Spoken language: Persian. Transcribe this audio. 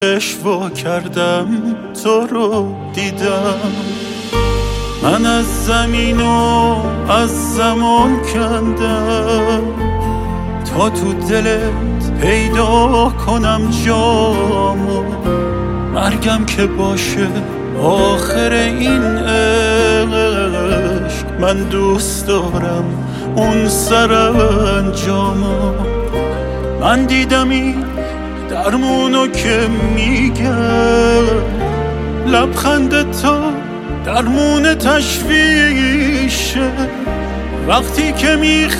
وا کردم تو رو دیدم، من از زمین و از زمان کندم تا تو دلت پیدا کنم جامو. مرگم که باشه آخر این عشق، من دوست دارم اون سرانجامو. من دیدم این درمونو که میگم، لبخند تا درمون تشویشه. وقتی که